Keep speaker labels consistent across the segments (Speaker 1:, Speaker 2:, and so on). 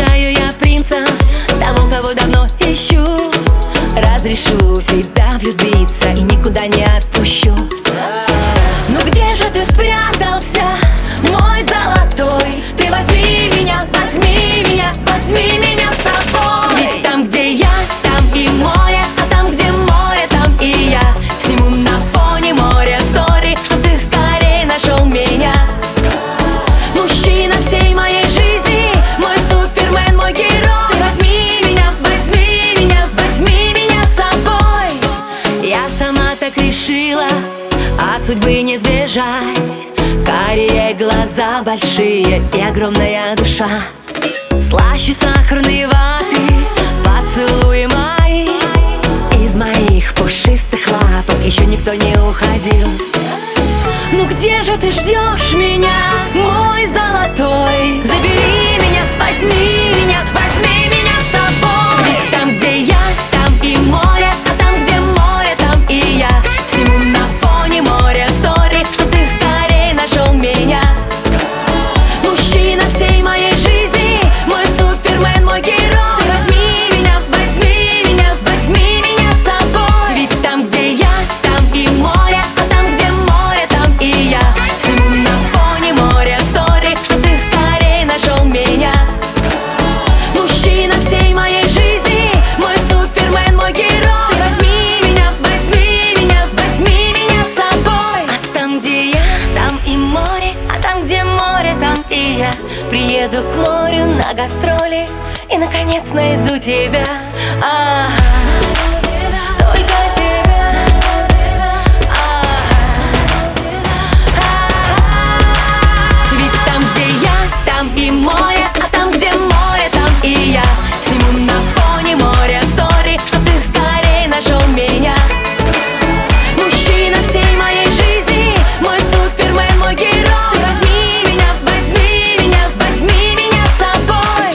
Speaker 1: Сыграю я принца, того, кого давно ищу. Разрешу в себя влюбиться и никуда не отпущу. Ну где же ты спрятался, мой золотой? Ты возьми меня, возьми меня, возьми меня с собой. Ведь там, где я, там и море, а там, где море, там и я. Сниму на фоне моря стори, чтоб ты скорее нашел меня. Мужчина всей моей жизни, мой супермен, мой герой. Ты возьми меня, возьми меня, возьми меня с собой. Я сама так решила, от судьбы не сбежать. Карие глаза большие и огромная душа. Слаще сахарной ваты поцелуи мои. Из моих пушистых лапок еще никто не уходил. Ну где же ты ждешь меня, мой золотой? Забери меня, возьми меня, возьми меня с собой. Ведь там, где я, там и море, а там, где море, там и я. Сниму на фоне моря стори, чтоб ты скорее нашел меня. Мужчина всей моей жизни, мой супермен, мой герой. Ты возьми меня, возьми меня, возьми меня с собой. Ведь там, где я, там и море, а там, где море, там и я. Сниму на фоне моря стори, чтоб ты скорее нашел меня. Мужчина всей моей жизни, мой супермен, мой герой. Ты возьми меня, возьми меня, возьми меня с собой. А там, где я, там и море, а там, где море, там и я. Приеду к морю на гастроли и, наконец, найду тебя. Только тебя. Ведь там, где я, там и море, а там, где море, там и я. Сниму на фоне моря стори, чтоб ты скорее нашел меня. Мужчина всей моей жизни, мой супермен, мой герой. Ты возьми меня, возьми меня, возьми меня с собой.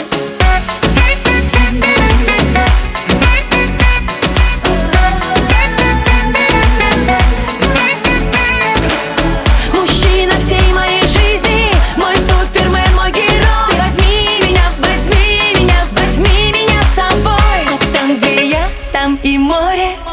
Speaker 1: Мужчина всей моей жизни, мой супермен, мой герой. Ты возьми меня, возьми меня, возьми меня с собой. А там, где я, там и море.